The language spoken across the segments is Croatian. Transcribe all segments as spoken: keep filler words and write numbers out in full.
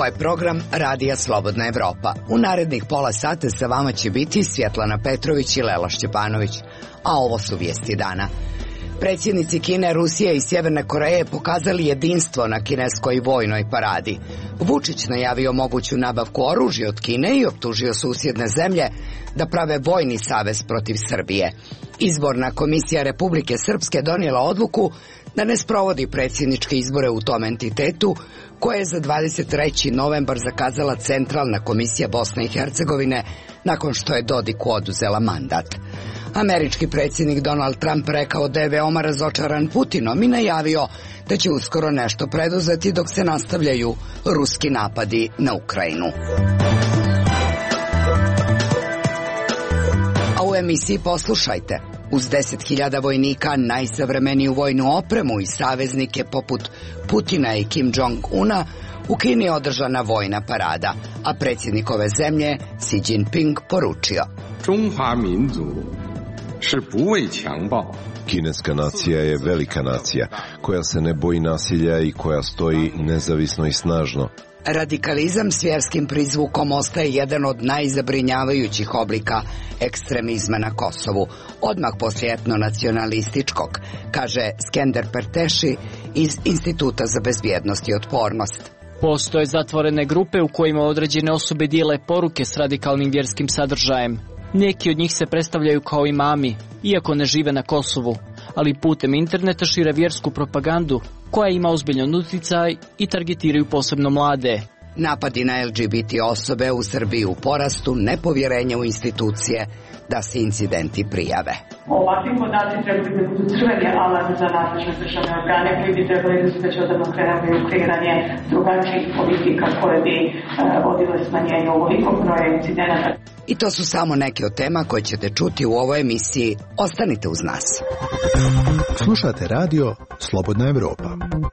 Ovo je program Radija Slobodna Evropa. U narednih pola sata sa vama će biti Svjetlana Petrović i Lela Šćepanović. A ovo su vijesti dana. Predsjednici Kine, Rusije i Sjeverne Koreje pokazali jedinstvo na kineskoj vojnoj paradi. Vučić najavio moguću nabavku oružja od Kine i optužio susjedne zemlje da prave vojni savez protiv Srbije. Izborna komisija Republike Srpske donijela odluku da ne sprovodi predsjedničke izbore u tom entitetu, koje je za dvadeset treći novembar zakazala Centralna komisija Bosne i Hercegovine nakon što je Dodiku oduzela mandat. Američki predsjednik Donald Trump rekao da je veoma razočaran Putinom i najavio da će uskoro nešto preduzeti dok se nastavljaju ruski napadi na Ukrajinu. A u emisiji poslušajte. Uz deset hiljada vojnika, najsavremeniju vojnu opremu i saveznike poput Putina i Kim Jong-una, u Kini je održana vojna parada, a predsjednik ove zemlje Xi Jinping poručio: Kineska nacija je velika nacija, koja se ne boji nasilja i koja stoji nezavisno i snažno. Radikalizam s vjerskim prizvukom ostaje jedan od najzabrinjavajućih oblika ekstremizma na Kosovu, odmah poslije etnonacionalističkog, kaže Skender Perteši iz Instituta za bezbjednost i otpornost. Postoje zatvorene grupe u kojima određene osobe dijele poruke s radikalnim vjerskim sadržajem. Neki od njih se predstavljaju kao imami, iako ne žive na Kosovu, ali putem interneta šire vjersku propagandu koja ima ozbiljan utjecaj i targetiraju posebno mlade. Napadi na L G B T osobe u Srbiji u porastu, nepovjerenje u institucije da se incidenti prijave. Ovakvi podaci trebali da budu crveni alarm za nadležne državne organe koji bi trebali da se već odavno krenuli u kreiranje drugačijih politika koje bi e, vodile smanjenju ovolikog broja incidenata. I to su samo neke od tema koje ćete čuti u ovoj emisiji. Ostanite uz nas. Slušate radio Slobodna Evropa.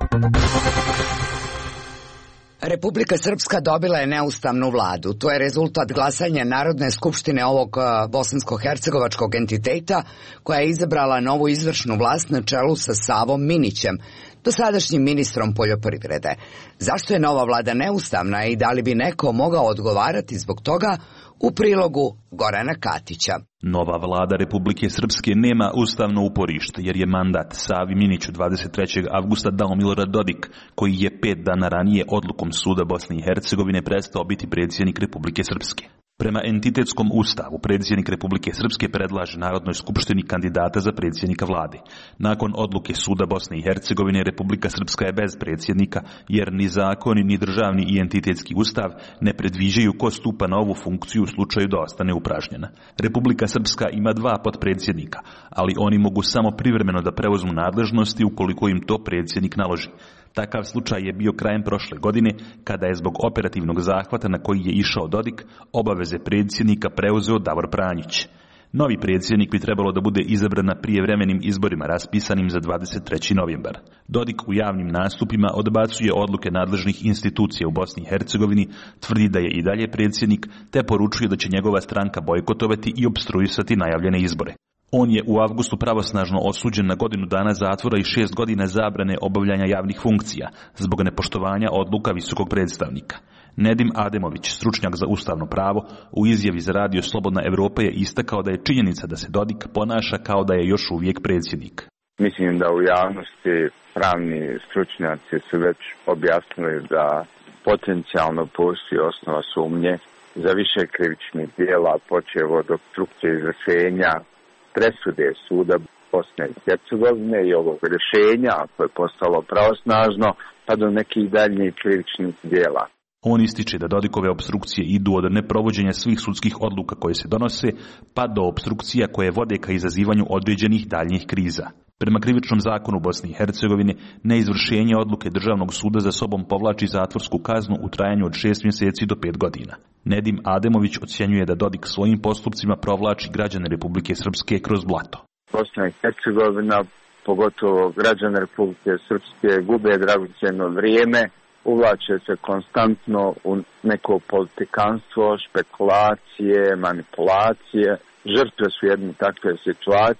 Republika Srpska dobila je neustavnu vladu. To je rezultat glasanja Narodne skupštine ovog bosansko-hercegovačkog entiteta, koja je izabrala novu izvršnu vlast na čelu sa Savom Minićem, dosadašnjim ministrom poljoprivrede. Zašto je nova vlada neustavna i da li bi neko mogao odgovarati zbog toga, u prilogu Gorana Katića. Nova vlada Republike Srpske nema ustavno uporište, jer je mandat Savi Miniću dvadeset trećeg avgusta dao Milorad Dodik, koji je pet dana ranije odlukom Suda Bosne i Hercegovine prestao biti predsjednik Republike Srpske. Prema entitetskom ustavu, predsjednik Republike Srpske predlaže Narodnoj skupštini kandidata za predsjednika vlade. Nakon odluke Suda Bosne i Hercegovine, Republika Srpska je bez predsjednika, jer ni zakoni, ni državni i entitetski ustav ne predviđaju ko stupa na ovu funkciju u slučaju da ostane upražnjena. Republika Srpska ima dva potpredsjednika, ali oni mogu samo privremeno da preuzmu nadležnosti ukoliko im to predsjednik naloži. Takav slučaj je bio krajem prošle godine, kada je zbog operativnog zahvata na koji je išao Dodik obaveze predsjednika preuzeo Davor Pranjić. Novi predsjednik bi trebalo da bude izabran na prijevremenim izborima raspisanim za dvadeset treći novembar. Dodik u javnim nastupima odbacuje odluke nadležnih institucija u Bosni i Hercegovini, tvrdi da je i dalje predsjednik, te poručuje da će njegova stranka bojkotovati i opstruisati najavljene izbore. On je u avgustu pravosnažno osuđen na godinu dana zatvora i šest godina zabrane obavljanja javnih funkcija zbog nepoštovanja odluka visokog predstavnika. Nedim Ademović, stručnjak za ustavno pravo, u izjavi za radio Slobodna Evropa je istakao da je činjenica da se Dodik ponaša kao da je još uvijek predsjednik. Mislim da u javnosti pravni stručnjaci su već objasnili da potencijalno postoji osnova sumnje za više krivičnih djela, počev od opstrukcije izvršenja presude Suda Bosne i Hercegovine i ovog rješenja koje je postalo pravosnažno, pa do nekih daljnjih krivičnih djela. On ističe da Dodikove opstrukcije idu od neprovođenja svih sudskih odluka koje se donose, pa do opstrukcija koje vode ka izazivanju određenih daljnjih kriza. Prema krivičnom zakonu Bosne i Hercegovine, neizvršenje odluke Državnog suda za sobom povlači zatvorsku kaznu u trajanju od šest mjeseci do pet godina. Nedim Ademović ocjenjuje da Dodik svojim postupcima provlači građane Republike Srpske kroz blato. Bosna i Hercegovina, pogotovo građane Republike Srpske, gube dragocjeno vrijeme, uvlače se konstantno u neko politikanstvo, špekulacije, manipulacije. Žrtve su jedne takve situacije.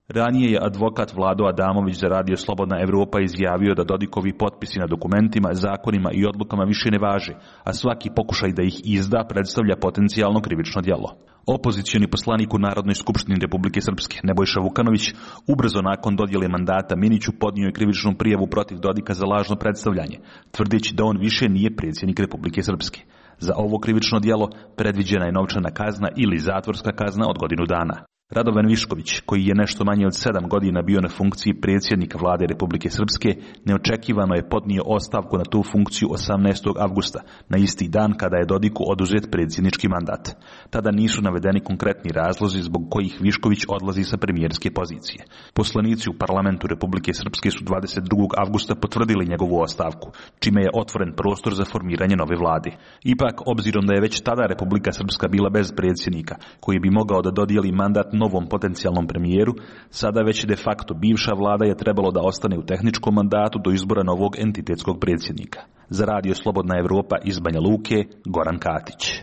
Ranije je advokat Vlado Adamović za Radio Slobodna Evropa izjavio da Dodikovi potpisi na dokumentima, zakonima i odlukama više ne važe, a svaki pokušaj da ih izda predstavlja potencijalno krivično djelo. Opozicioni poslanik u Narodnoj skupštini Republike Srpske, Nebojša Vukanović, ubrzo nakon dodjele mandata Miniću podnio je krivičnu prijavu protiv Dodika za lažno predstavljanje, tvrdeći da on više nije predsjednik Republike Srpske. Za ovo krivično djelo predviđena je novčana kazna ili zatvorska kazna od godinu dana. Radovan Višković, koji je nešto manje od sedam godina bio na funkciji predsjednika vlade Republike Srpske, neočekivano je podnio ostavku na tu funkciju osamnaestog avgusta, na isti dan kada je Dodiku oduzet predsjednički mandat. Tada nisu navedeni konkretni razlozi zbog kojih Višković odlazi sa premijerske pozicije. Poslanici u parlamentu Republike Srpske su dvadeset drugog avgusta potvrdili njegovu ostavku, čime je otvoren prostor za formiranje nove vlade. Ipak, obzirom da je već tada Republika Srpska bila bez predsjednika, koji bi mogao da dodijeli mandat novom potencijalnom premijeru, sada već de facto bivša vlada je trebalo da ostane u tehničkom mandatu do izbora novog entitetskog predsjednika. Za Radio Slobodna Evropa iz Banja Luke, Goran Katić.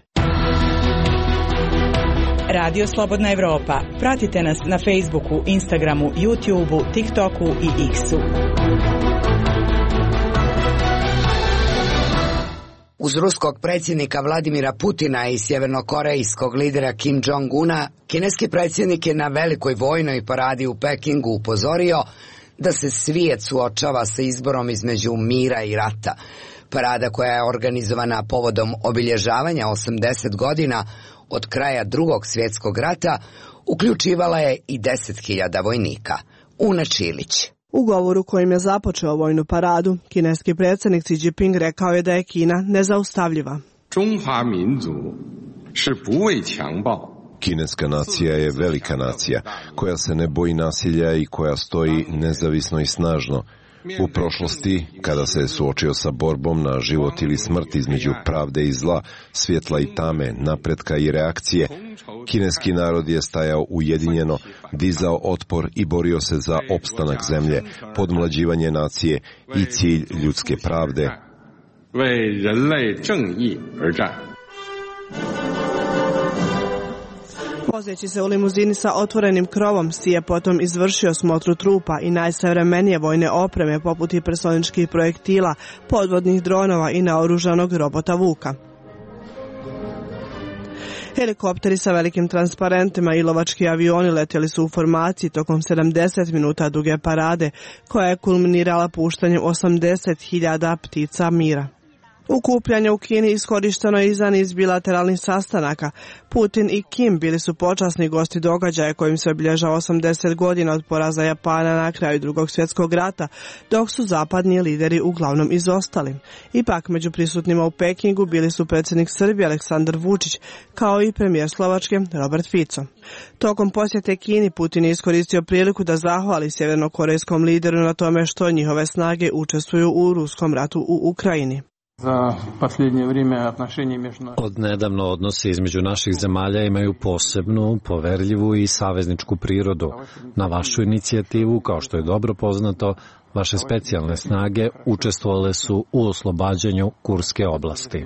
Radio Slobodna Evropa. Pratite nas na Facebooku, Instagramu, YouTubeu, TikToku i X-u. Uz ruskog predsjednika Vladimira Putina i sjevernokorejskog lidera Kim Jong-una, kineski predsjednik je na velikoj vojnoj paradi u Pekingu upozorio da se svijet suočava sa izborom između mira i rata. Parada, koja je organizovana povodom obilježavanja osamdeset godina od kraja Drugog svjetskog rata, uključivala je i deset hiljada vojnika. Una Čilić. U govoru kojim je započeo vojnu paradu, kineski predsjednik Xi Jinping rekao je da je Kina nezaustavljiva. Kineska nacija je velika nacija, koja se ne boji nasilja i koja stoji nezavisno i snažno. U prošlosti, kada se je suočio sa borbom na život ili smrt između pravde i zla, svjetla i tame, napretka i reakcije, kineski narod je stajao ujedinjeno, dizao otpor i borio se za opstanak zemlje, podmlađivanje nacije i cilj ljudske pravde. Vozeći se u limuzini sa otvorenim krovom, Xi je potom izvršio smotru trupa i najsavremenije vojne opreme poput hipersoničkih projektila, podvodnih dronova i naoružanog robota Vuka. Helikopteri sa velikim transparentima i lovački avioni letjeli su u formaciji tokom sedamdeset minuta duge parade, koja je kulminirala puštanjem osamdeset hiljada ptica mira. Okupljanje u Kini iskorišteno je i za niz bilateralnih sastanaka. Putin i Kim bili su počasni gosti događaja kojim se obilježava osamdeset godina od poraza Japana na kraju Drugog svjetskog rata, dok su zapadni lideri uglavnom izostali. Ipak, među prisutnima u Pekingu bili su predsjednik Srbije Aleksandar Vučić, kao i premijer Slovačke Robert Fico. Tokom posjete Kini, Putin je iskoristio priliku da zahvali sjevernokorejskom lideru na tome što njihove snage učestvuju u ruskom ratu u Ukrajini. Od nedavno odnosi između naših zemalja imaju posebnu, poverljivu i savezničku prirodu. Na vašu inicijativu, kao što je dobro poznato, vaše specijalne snage učestvovale su u oslobađanju Kurske oblasti.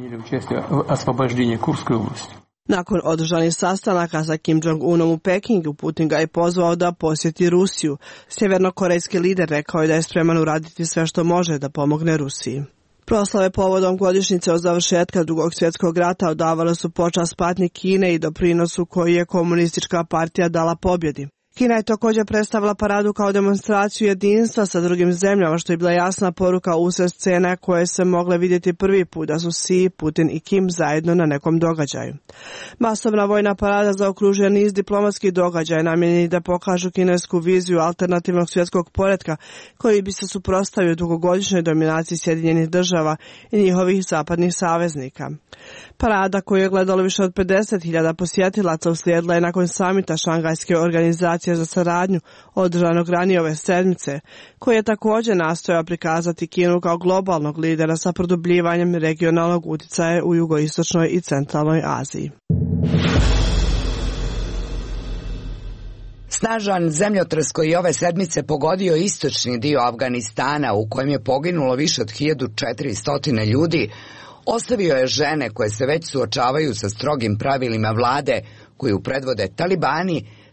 Nakon održanih sastanaka sa Kim Jong-unom u Pekingu, Putin ga je pozvao da posjeti Rusiju. Sjevernokorejski lider rekao je da je spreman uraditi sve što može da pomogne Rusiji. Proslave povodom godišnjice od završetka Drugog svjetskog rata odavale su počast patnji Kine i doprinosu koji je komunistička partija dala pobjedi. Kina je također predstavila paradu kao demonstraciju jedinstva sa drugim zemljama, što je bila jasna poruka usred scene koje se mogle vidjeti prvi put da su Xi, Putin i Kim zajedno na nekom događaju. Masovna vojna parada zaokružuje niz diplomatskih događaja namijenjeni da pokažu kinesku viziju alternativnog svjetskog poretka koji bi se suprotstavio dugogodišnjoj dominaciji Sjedinjenih država i njihovih zapadnih saveznika. Parada koju je gledalo više od pedeset hiljada posjetilaca uslijedila je nakon samita Šangajske organizacije za saradnju održanog ranije ove sedmice, koji je također nastojao prikazati Kinu kao globalnog lidera sa produbljivanjem regionalnog utjecaja u jugoistočnoj i centralnoj Aziji. Snažan zemljotres koji je ove sedmice pogodio istočni dio Afganistana, u kojem je poginulo više od hiljadu četiristo ljudi, ostavio je žene koje se već suočavaju sa strogim pravilima vlade koju predvode talibani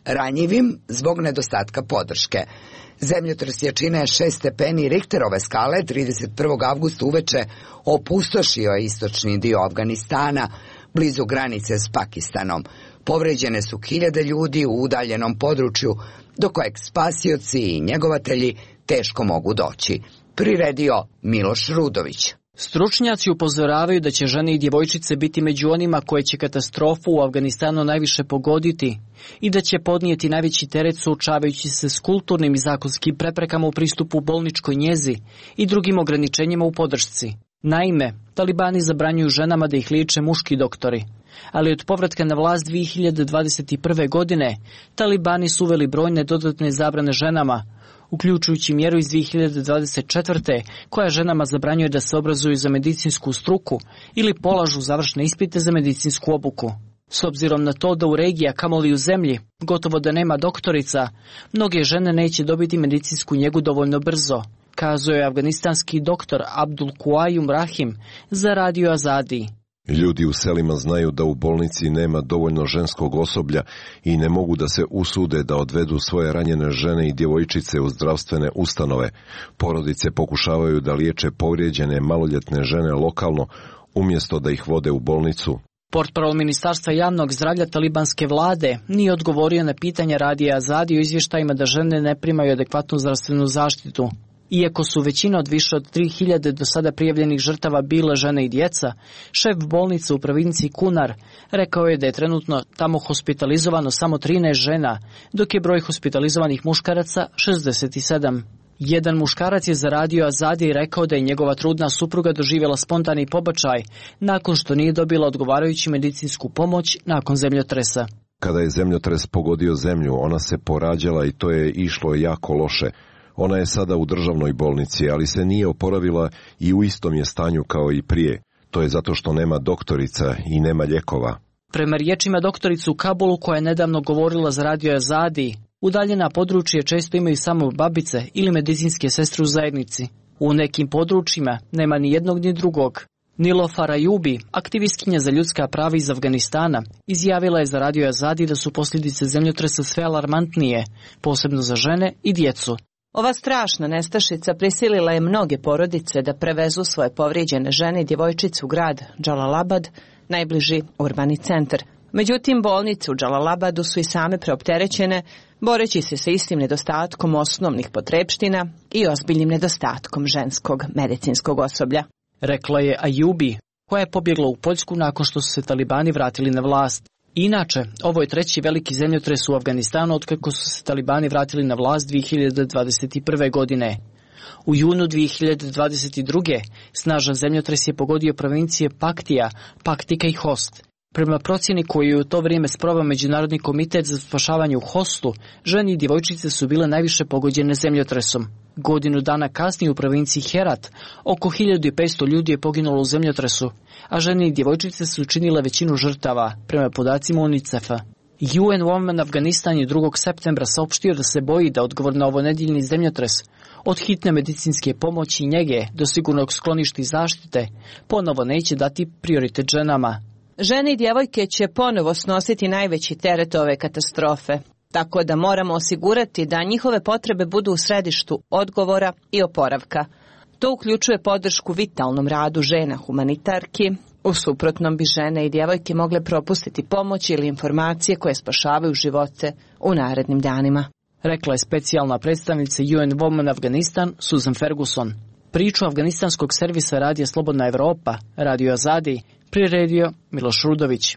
ranjivim zbog nedostatka podrške. Zemljotres jačine šest stepeni Richterove skale trideset prvog avgusta uveče opustošio je istočni dio Afganistana, blizu granice s Pakistanom. Povređene su hiljade ljudi u udaljenom području, do kojeg spasioci i njegovatelji teško mogu doći. Priredio Miloš Rudović. Stručnjaci upozoravaju da će žene i djevojčice biti među onima koje će katastrofu u Afganistanu najviše pogoditi i da će podnijeti najveći teret suočavajući se s kulturnim i zakonskim preprekama u pristupu bolničkoj njezi i drugim ograničenjima u podršci. Naime, talibani zabranjuju ženama da ih liječe muški doktori, ali od povratka na vlast dvije hiljade dvadeset prve. godine talibani su uveli brojne dodatne zabrane ženama, uključujući mjeru iz dvije hiljade dvadeset četvrte. koja ženama zabranjuje da se obrazuju za medicinsku struku ili polažu završne ispite za medicinsku obuku. S obzirom na to da u regiji, a kamoli u zemlji, gotovo da nema doktorica, mnoge žene neće dobiti medicinsku njegu dovoljno brzo, kazao je afganistanski doktor Abdul Quayum Rahim za Radio Azadi. Ljudi u selima znaju da u bolnici nema dovoljno ženskog osoblja i ne mogu da se usude da odvedu svoje ranjene žene i djevojčice u zdravstvene ustanove. Porodice pokušavaju da liječe povrijeđene maloljetne žene lokalno, umjesto da ih vode u bolnicu. Portparol Ministarstva javnog zdravlja talibanske vlade nije odgovorio na pitanja Radija Azadi o izvještajima da žene ne primaju adekvatnu zdravstvenu zaštitu. Iako su većina od više od tri hiljade do sada prijavljenih žrtava bile žene i djeca, šef bolnice u provinciji Kunar rekao je da je trenutno tamo hospitalizovano samo trinaest žena, dok je broj hospitalizovanih muškaraca šezdeset sedam. Jedan muškarac je za Radio Azadi i rekao da je njegova trudna supruga doživjela spontani pobačaj nakon što nije dobila odgovarajuću medicinsku pomoć nakon zemljotresa. Kada je zemljotres pogodio zemlju, ona se porađala i to je išlo jako loše. Ona je sada u državnoj bolnici, ali se nije oporavila i u istom je stanju kao i prije. To je zato što nema doktorica i nema lijekova. Prema riječima doktoricu u Kabulu, koja je nedavno govorila za Radio Azadi, udaljena područje često imaju samo babice ili medicinske sestre u zajednici. U nekim područjima nema ni jednog ni drugog. Nilofar Ayubi, aktivistkinja za ljudska prava iz Afganistana, izjavila je za Radio Azadi da su posljedice zemljotresa sve alarmantnije, posebno za žene i djecu. Ova strašna nestašica prisilila je mnoge porodice da prevezu svoje povrijeđene žene i djevojčice u grad Džalalabad, najbliži urbani centar. Međutim, bolnice u Džalalabadu su i same preopterećene, boreći se sa istim nedostatkom osnovnih potrepština i ozbiljnim nedostatkom ženskog medicinskog osoblja. Rekla je Ayubi, koja je pobjegla u Poljsku nakon što su se talibani vratili na vlast. Inače, ovo je treći veliki zemljotres u Afganistanu otkako su se talibani vratili na vlast dvije hiljade dvadeset prve. godine. U junu dvije hiljade dvadeset druge. snažan zemljotres je pogodio provincije Paktija, Paktika i Host. Prema procjeni koju je u to vrijeme sproveo Međunarodni komitet za spašavanje u Hostu, žene i djevojčice su bile najviše pogođene zemljotresom. Godinu dana kasnije u provinciji Herat oko hiljadu petsto ljudi je poginulo u zemljotresu, a žene i djevojčice su učinile većinu žrtava, prema podacima UNICEF-a. U N Women Afganistan je drugog septembra saopštio da se boji da odgovor na ovo nedjeljni zemljotres, od hitne medicinske pomoći i njege do sigurnog skloništa i zaštite, ponovo neće dati prioritet ženama. Žene i djevojke će ponovo snositi najveći teret ove katastrofe, tako da moramo osigurati da njihove potrebe budu u središtu odgovora i oporavka. To uključuje podršku vitalnom radu žena humanitarki, u suprotnom bi žene i djevojke mogle propustiti pomoć ili informacije koje spašavaju živote u narednim danima. Rekla je specijalna predstavnica U N Women Afganistan Susan Ferguson. Priču afganistanskog servisa Radija Slobodna Evropa, Radio Azadi, priredio Miloš Rudović.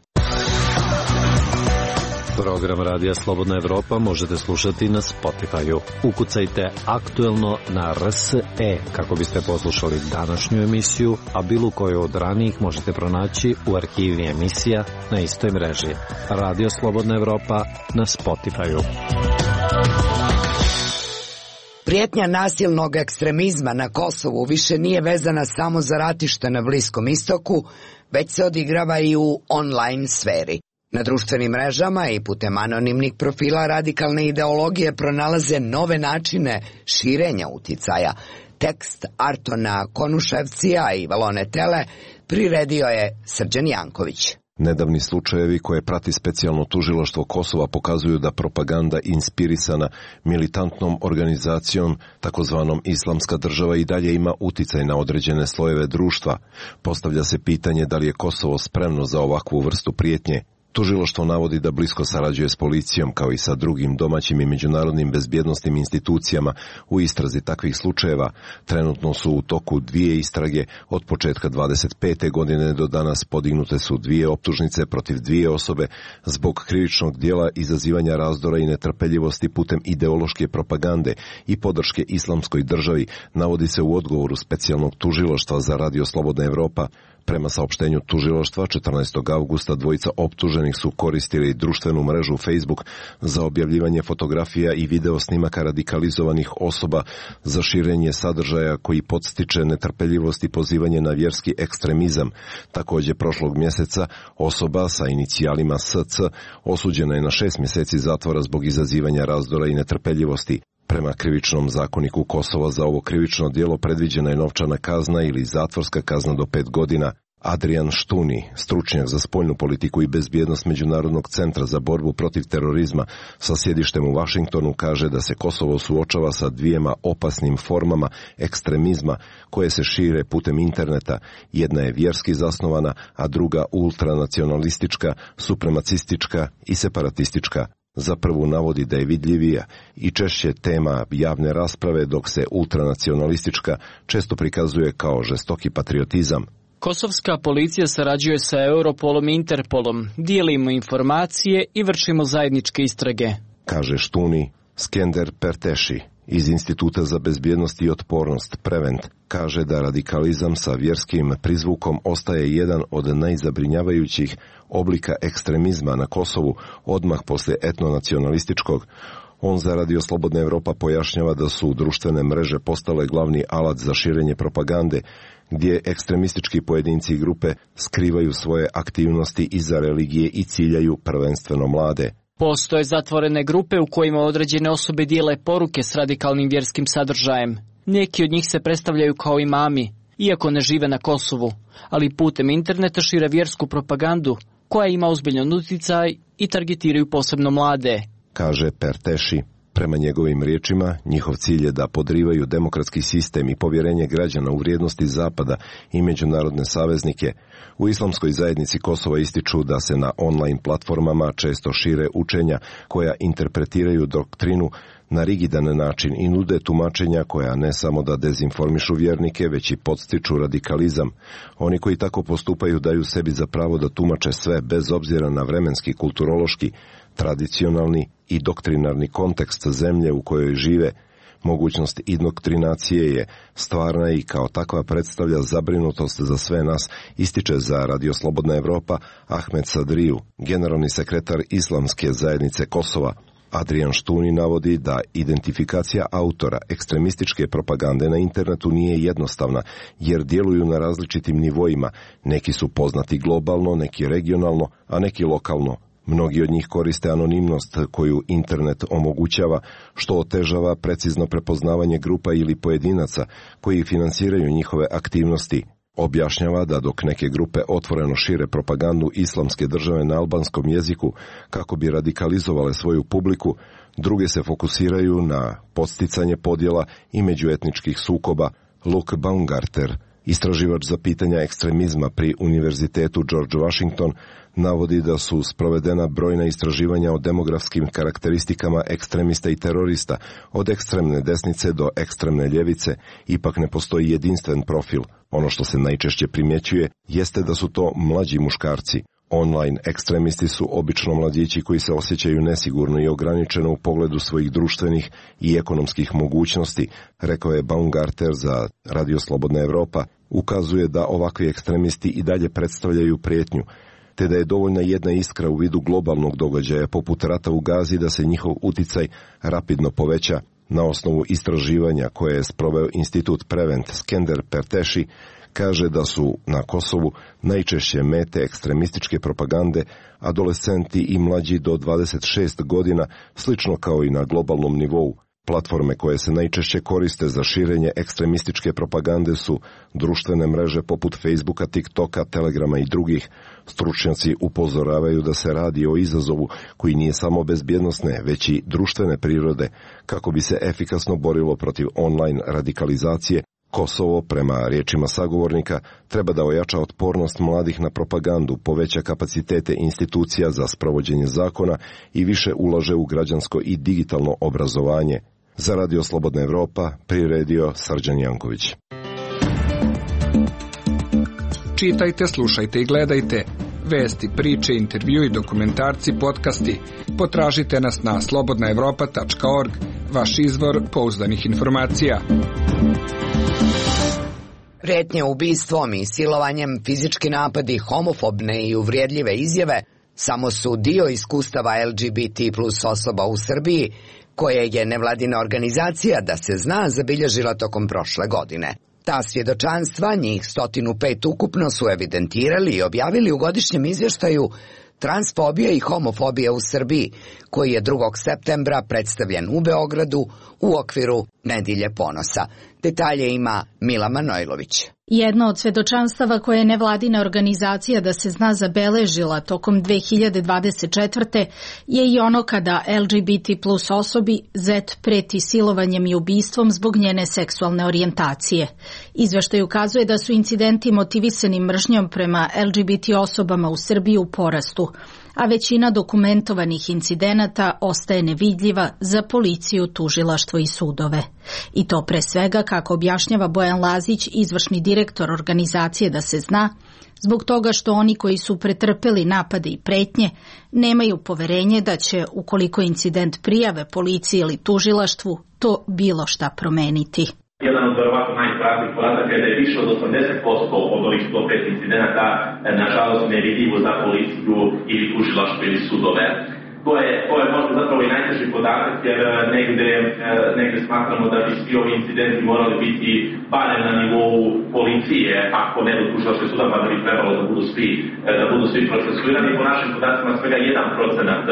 Program Radija Slobodna Evropa možete slušati na Spotify-u. Ukucajte aktuelno na R S E kako biste poslušali današnju emisiju, a bilo koju od ranijih možete pronaći u arhivi emisija na istoj mreži. Radio Slobodna Evropa na Spotify-u. Prijetnja nasilnog ekstremizma na Kosovu više nije vezana samo za ratište na Bliskom istoku, već se odigrava i u online sferi. Na društvenim mrežama i putem anonimnih profila radikalne ideologije pronalaze nove načine širenja uticaja. Tekst Artona Konuševcija i Valone Tele priredio je Srđan Janković. Nedavni slučajevi koje prati specijalno tužilaštvo Kosova pokazuju da propaganda inspirisana militantnom organizacijom, takozvanom Islamska država, i dalje ima uticaj na određene slojeve društva. Postavlja se pitanje da li je Kosovo spremno za ovakvu vrstu prijetnje. Tužilaštvo navodi da blisko sarađuje s policijom kao i sa drugim domaćim i međunarodnim bezbjednosnim institucijama u istrazi takvih slučajeva. Trenutno su u toku dvije istrage. Od početka dvadeset pete godine do danas podignute su dvije optužnice protiv dvije osobe zbog krivičnog dijela izazivanja razdora i netrpeljivosti putem ideološke propagande i podrške Islamskoj državi, navodi se u odgovoru specijalnog tužilaštva za Radio Slobodna Evropa. Prema saopštenju tužilaštva, četrnaestog avgusta dvojica optuženih su koristili društvenu mrežu Facebook za objavljivanje fotografija i video snimaka radikalizovanih osoba za širenje sadržaja koji podstiče netrpeljivost i pozivanje na vjerski ekstremizam. Također prošlog mjeseca osoba sa inicijalima S C osuđena je na šest mjeseci zatvora zbog izazivanja razdora i netrpeljivosti. Prema krivičnom zakoniku Kosova za ovo krivično djelo predviđena je novčana kazna ili zatvorska kazna do pet godina. Adrian Štuni, stručnjak za spoljnu politiku i bezbjednost Međunarodnog centra za borbu protiv terorizma sa sjedištem u Vašingtonu, kaže da se Kosovo suočava sa dvijema opasnim formama ekstremizma koje se šire putem interneta. Jedna je vjerski zasnovana, a druga ultranacionalistička, supremacistička i separatistička. Za prvu navodi da je vidljivija i češće tema javne rasprave, dok se ultranacionalistička često prikazuje kao žestoki patriotizam. Kosovska policija sarađuje sa Europolom i Interpolom, dijelimo informacije i vršimo zajedničke istrage, kaže Štuni. Skender Perteši iz Instituta za bezbjednost i otpornost Prevent kaže da radikalizam sa vjerskim prizvukom ostaje jedan od najzabrinjavajućih oblika ekstremizma na Kosovu odmah poslije etnonacionalističkog. On za Radio Slobodna Evropa pojašnjava da su društvene mreže postale glavni alat za širenje propagande, gdje ekstremistički pojedinci i grupe skrivaju svoje aktivnosti iza religije i ciljaju prvenstveno mlade. Postoje zatvorene grupe u kojima određene osobe dijele poruke s radikalnim vjerskim sadržajem. Neki od njih se predstavljaju kao imami, iako ne žive na Kosovu, ali putem interneta šire vjersku propagandu koja ima ozbiljan utjecaj i targetiraju posebno mlade, kaže Perteši. Prema njegovim riječima, njihov cilj je da podrivaju demokratski sistem i povjerenje građana u vrijednosti Zapada i međunarodne saveznike. U islamskoj zajednici Kosova ističu da se na online platformama često šire učenja koja interpretiraju doktrinu na rigidan način i nude tumačenja koja ne samo da dezinformišu vjernike, već i podstiču radikalizam. Oni koji tako postupaju daju sebi za pravo da tumače sve bez obzira na vremenski, kulturološki, tradicionalni i doktrinarni kontekst zemlje u kojoj žive. Mogućnost indoktrinacije je stvarna i kao takva predstavlja zabrinutost za sve nas, ističe za Radio Slobodna Evropa Ahmed Sadriju, generalni sekretar Islamske zajednice Kosova. Adrian Štuni navodi da identifikacija autora ekstremističke propagande na internetu nije jednostavna, jer djeluju na različitim nivoima. Neki su poznati globalno, neki regionalno, a neki lokalno. Mnogi od njih koriste anonimnost koju internet omogućava, što otežava precizno prepoznavanje grupa ili pojedinaca koji finansiraju njihove aktivnosti. Objašnjava da dok neke grupe otvoreno šire propagandu Islamske države na albanskom jeziku kako bi radikalizovale svoju publiku, druge se fokusiraju na podsticanje podjela i međuetničkih sukoba. Luke Baumgarter, istraživač za pitanja ekstremizma pri Univerzitetu George Washington, navodi da su sprovedena brojna istraživanja o demografskim karakteristikama ekstremista i terorista, od ekstremne desnice do ekstremne ljevice. Ipak ne postoji jedinstven profil. Ono što se najčešće primjećuje jeste da su to mlađi muškarci. Online ekstremisti su obično mladići koji se osjećaju nesigurno i ograničeno u pogledu svojih društvenih i ekonomskih mogućnosti, rekao je Baumgarter za Radio Slobodna Evropa. Ukazuje da ovakvi ekstremisti i dalje predstavljaju prijetnju, te da je dovoljna jedna iskra u vidu globalnog događaja poput rata u Gazi da se njihov uticaj rapidno poveća. Na osnovu istraživanja koje je sproveo Institut Prevent, Skender Perteši kaže da su na Kosovu najčešće mete ekstremističke propagande adolescenti i mlađi do dvadeset šest godina, slično kao i na globalnom nivou. Platforme koje se najčešće koriste za širenje ekstremističke propagande su društvene mreže poput Facebooka, TikToka, Telegrama i drugih. Stručnjaci upozoravaju da se radi o izazovu koji nije samo bezbjednosne, već i društvene prirode, kako bi se efikasno borilo protiv online radikalizacije. Kosovo, prema riječima sagovornika, treba da ojača otpornost mladih na propagandu, poveća kapacitete institucija za sprovođenje zakona i više ulaže u građansko i digitalno obrazovanje. Za Radio Slobodna Evropa priredio Srđan Janković. Čitajte, slušajte i gledajte vesti, priče, intervju i dokumentarci, podcasti. Potražite nas na slobodna evropa tačka org, vaš izvor pouzdanih informacija. Pretnje ubistvom i silovanjem, fizički napadi, homofobne i uvrijedljive izjave samo su dio iskustava L G B T plus osoba u Srbiji, koje je nevladina organizacija Da se zna zabilježila tokom prošle godine. Ta svjedočanstva, njih sto pet ukupno, su evidentirali i objavili u godišnjem izvještaju Transfobija i homofobija u Srbiji, koji je drugog septembra predstavljen u Beogradu u okviru Nedjelje ponosa. Detalje ima Mila Manojlović. Jedno od svedočanstava koje je nevladina organizacija Da se zna zabeležila tokom dve hiljade dvadeset četvrte je i ono kada L G B T plus osobi Z preti silovanjem i ubistvom zbog njene seksualne orijentacije. Izveštaj ukazuje da su incidenti motivisani mržnjom prema L G B T osobama u Srbiji u porastu, a većina dokumentovanih incidenata ostaje nevidljiva za policiju, tužilaštvo i sudove. I to pre svega, kako objašnjava Bojan Lazić, izvršni direktor organizacije Da se zna, zbog toga što oni koji su pretrpeli napade i pretnje nemaju poverenje da će, ukoliko incident prijave policiji ili tužilaštvu, to bilo šta promeniti. Jedan od verovatno najstrašnijih podataka je da je više od osamdeset posto od ovih sto pet incidenata nažalost nevidljivo za policiju ili tužilaštvo ili sudove. To je, to je možda zapravo i najteži podatak, jer negde, negde smatramo da bi svi ovi incidenti morali biti barem na nivou policije, ako ne do tužilaštva i suda, pa da bi trebalo da budu svi, da budu svi procesuirani. Po našim podacima svega jedan procenat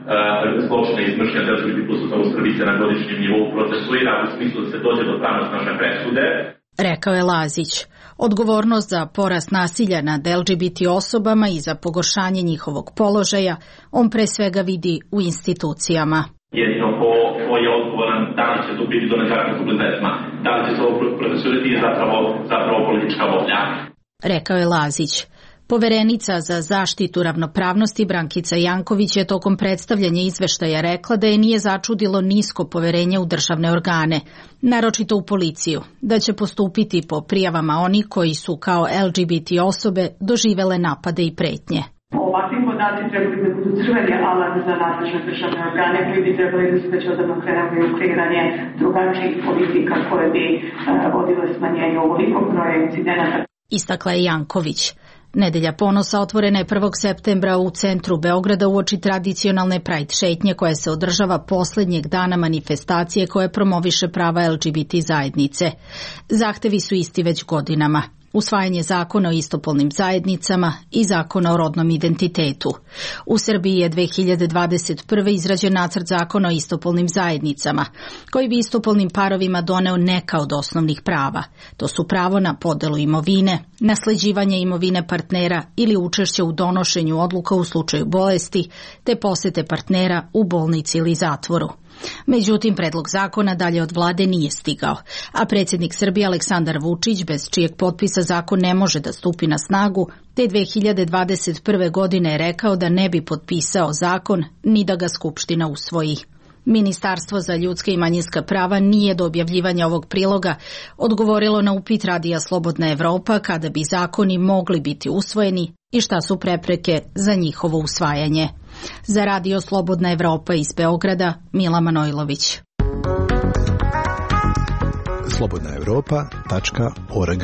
zločina iz mržnje L G B T plus u Srbiji se na godišnjem nivou procesuira u smislu da se dođe do pravnosnažne presude. Rekao je Lazić. Odgovornost za porast nasilja nad L G B T osobama i za pogoršanje njihovog položaja on pre svega vidi u institucijama. Jedino ko, ko je odgovoran, da li će to biti do nezakonitog publiciteta, da li će se ovo procesuirati je zapravo, zapravo politička volja. Rekao je Lazić. Poverenica za zaštitu ravnopravnosti Brankica Janković je tokom predstavljanja izveštaja rekla da je nije začudilo nisko poverenje u državne organe, naročito u policiju, da će postupiti po prijavama oni koji su kao L G B T osobe doživele napade i pretnje. Ovakvi podaci trebali da budu crveni alarm za nadležne državne organe koji bi trebali da se već odavno krenuli u kreiranje drugačijih politika koje bi uh, vodile smanjenju ovolikog broja incidenata. Istakla je Janković. Nedelja ponosa otvorena je prvog septembra u centru Beograda uoči tradicionalne Pride šetnje koja se održava poslednjeg dana manifestacije koje promoviše prava L G B T zajednice. Zahtevi su isti već godinama. Usvajanje zakona o istopolnim zajednicama i zakona o rodnom identitetu. U Srbiji je dve hiljade dvadeset prve izrađen nacrt zakona o istopolnim zajednicama, koji bi istopolnim parovima doneo neka od osnovnih prava. To su pravo na podelu imovine, nasleđivanje imovine partnera ili učešće u donošenju odluka u slučaju bolesti, te posete partnera u bolnici ili zatvoru. Međutim, predlog zakona dalje od vlade nije stigao, a predsjednik Srbije Aleksandar Vučić, bez čijeg potpisa zakon ne može da stupi na snagu, te dve hiljade dvadeset prve godine je rekao da ne bi potpisao zakon ni da ga Skupština usvoji. Ministarstvo za ljudska i manjinska prava nije do objavljivanja ovog priloga odgovorilo na upit Radija Slobodna Evropa kada bi zakoni mogli biti usvojeni i šta su prepreke za njihovo usvajanje. Za Radio Slobodna Evropa iz Beograda, Mila Manojlović. slobodna evropa tačka org.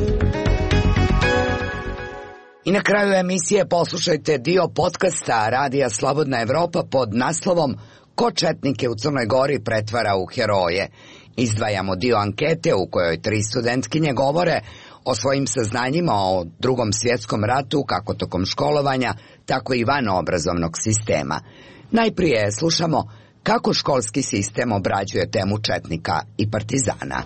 I na kraju emisije poslušajte dio podcasta Radija Slobodna Evropa pod naslovom Ko četnike u Crnoj Gori pretvara u heroje. Izdvajamo dio ankete u kojoj tri studentkinje govore o svojim saznanjima o Drugom svjetskom ratu, kako tokom školovanja, tako i van obrazovnog sistema. Najprije slušamo Kako školski sistem obrađuje temu četnika i partizana?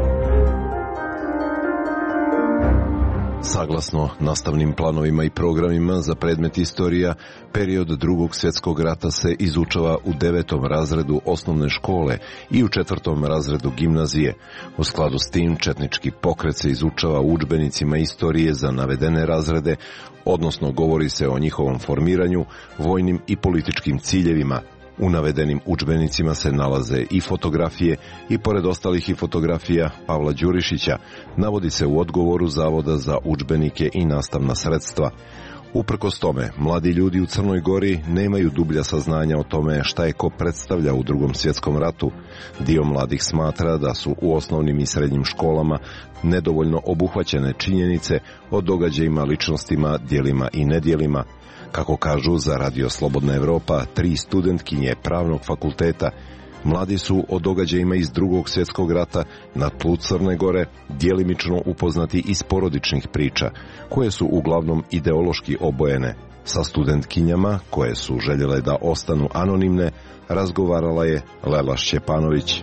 Saglasno nastavnim planovima i programima za predmet istorija, period Drugog svjetskog rata se izučava u devetom razredu osnovne škole i u četvrtom razredu gimnazije. U skladu s tim, četnički pokret se izučava u udžbenicima istorije za navedene razrede, odnosno govori se o njihovom formiranju, vojnim i političkim ciljevima. U navedenim udžbenicima se nalaze i fotografije i pored ostalih i fotografija Pavla Đurišića, navodi se u odgovoru Zavoda za udžbenike i nastavna sredstva. Uprkos tome, mladi ljudi u Crnoj Gori nemaju dublja saznanja o tome šta je ko predstavlja u Drugom svjetskom ratu. Dio mladih smatra da su u osnovnim i srednjim školama nedovoljno obuhvaćene činjenice o događajima, ličnostima, djelima i nedjelima. Kako kažu za Radio Slobodna Evropa, tri studentkinje Pravnog fakulteta, mladi su o događajima iz Drugog svjetskog rata na tlu Crne Gore djelimično upoznati iz porodičnih priča, koje su uglavnom ideološki obojene. Sa studentkinjama, koje su željele da ostanu anonimne, razgovarala je Lela Šćepanović.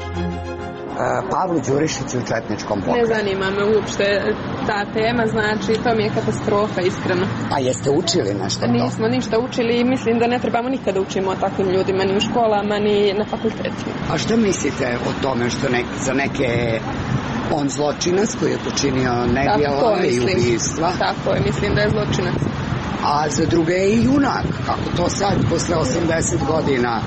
Pavlu Đurišiću u četničkom pokretu. Ne zanima me uopšte ta tema, znači to mi je katastrofa, iskreno. A jeste učili nešto to? Nismo ništa učili i mislim da ne trebamo nikada učimo o takvim ljudima, ni u školama, ni na fakultetima. A što mislite o tome što nek, za neke on zločinac koji je počinio nedjela i ubistva? Tako je, mislim da je zločinac. A za druge je i junak, kako to sad, posle osamdeset godina?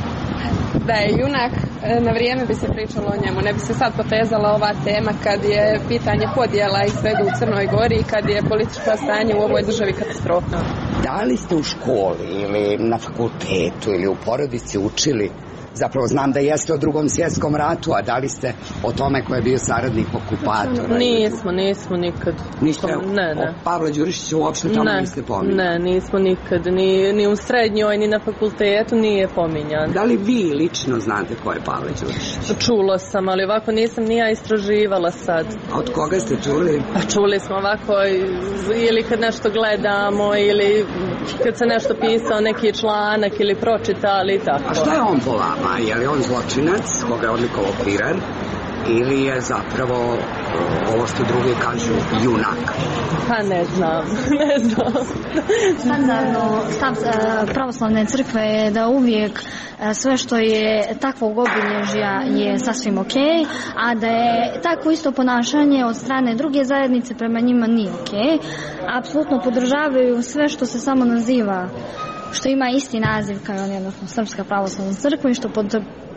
Da je junak, na vrijeme bi se pričalo o njemu. Ne bi se sad potezala ova tema kad je pitanje podjela i svega u Crnoj Gori i kad je političko stanje u ovoj državi katastrofa. Da li ste u školi ili na fakultetu ili u porodici učili, zapravo znam da jeste o Drugom svjetskom ratu, a da li ste o tome ko je bio saradnik okupatora? Nismo, nismo nikad. Niste ne, ne. o Pavla Đurišića uopšte tamo ne, niste pominjali? Ne, nismo nikad, ni, ni u srednjoj, ni na fakultetu nije pominjan. Da li vi lično znate ko je Pavle Đurišić? Čulo sam, ali ovako nisam ni ja istraživala sad. A od koga ste čuli? Pa čuli smo ovako ili kad nešto gledamo ili kad se nešto pisao neki članak ili pročitali i tako. A šta je on po vama? A je li on zločinac, koga je odlikovao Piran, ili je zapravo ovo što drugi kažu junak? Pa ne znam, ne znam. Standardno stav pravoslavne crkve je da uvijek sve što je takvog obilježja je sasvim ok, a da je takvo isto ponašanje od strane druge zajednice prema njima nije ok. Apsolutno podržavaju sve što se samo naziva, što ima isti naziv kao on, odnosno Srpska pravoslavna crkva, i što pod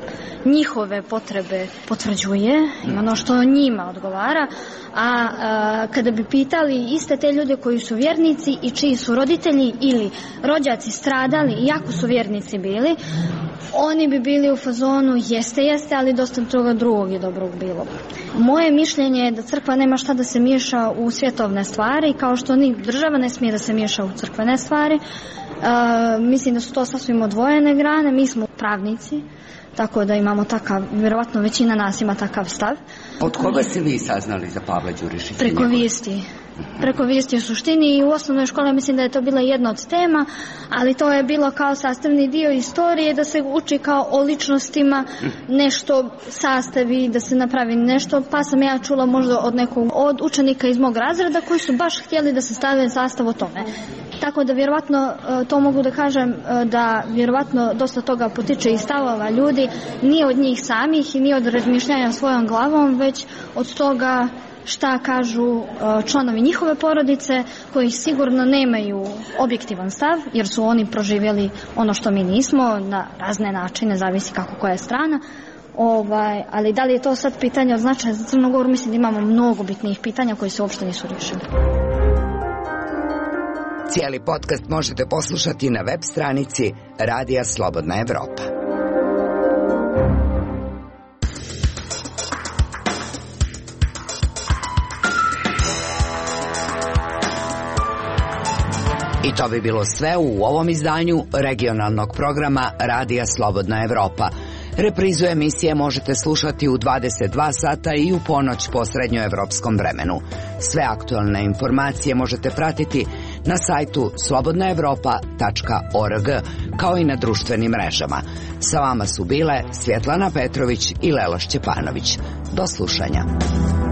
njihove potrebe potvrđuje i ono što njima odgovara. A, a kada bi pitali iste te ljude koji su vjernici i čiji su roditelji ili rođaci stradali, iako su vjernici bili, oni bi bili u fazonu jeste, jeste, ali dosta toga drugog i dobrog bilo. Moje mišljenje je da crkva nema šta da se miješa u svjetovne stvari, kao što ni država ne smije da se miješa u crkvene stvari. Uh, mislim da su to sasvim odvojene grane. Mi smo pravnici, tako da imamo takav, vjerovatno većina nas ima takav stav. Od koga ste vi saznali za Pavla Đurišića? Preko vijesti. Preko vijesti u suštini i u osnovnoj školi mislim da je to bila jedna od tema, ali to je bilo kao sastavni dio istorije, da se uči kao o ličnostima, nešto sastavi, da se napravi nešto, pa sam ja čula možda od nekog od učenika iz mog razreda koji su baš htjeli da se stave sastav o tome. Tako da vjerovatno to mogu da kažem da vjerovatno dosta toga potiče iz stavova ljudi, nije od njih samih i nije od razmišljanja svojom glavom, već od toga šta kažu članovi njihove porodice koji sigurno nemaju objektivan stav jer su oni proživjeli ono što mi nismo na razne načine, zavisi kako koja je strana. Ovaj, ali da li je to sad pitanje od značaja za Crnu Goru, mislim da imamo mnogo bitnijih pitanja koji se uopšte nisu riješili. Cijeli podcast možete poslušati na web stranici Radija Slobodna Evropa. I to bi bilo sve u ovom izdanju regionalnog programa Radija Slobodna Evropa. Reprizu emisije možete slušati u dvadeset dva sata i u ponoć po srednjoevropskom vremenu. Sve aktualne informacije možete pratiti na sajtu slobodna evropa tačka org, kao i na društvenim mrežama. Sa vama su bile Svjetlana Petrović i Lela Šćepanović. Do slušanja.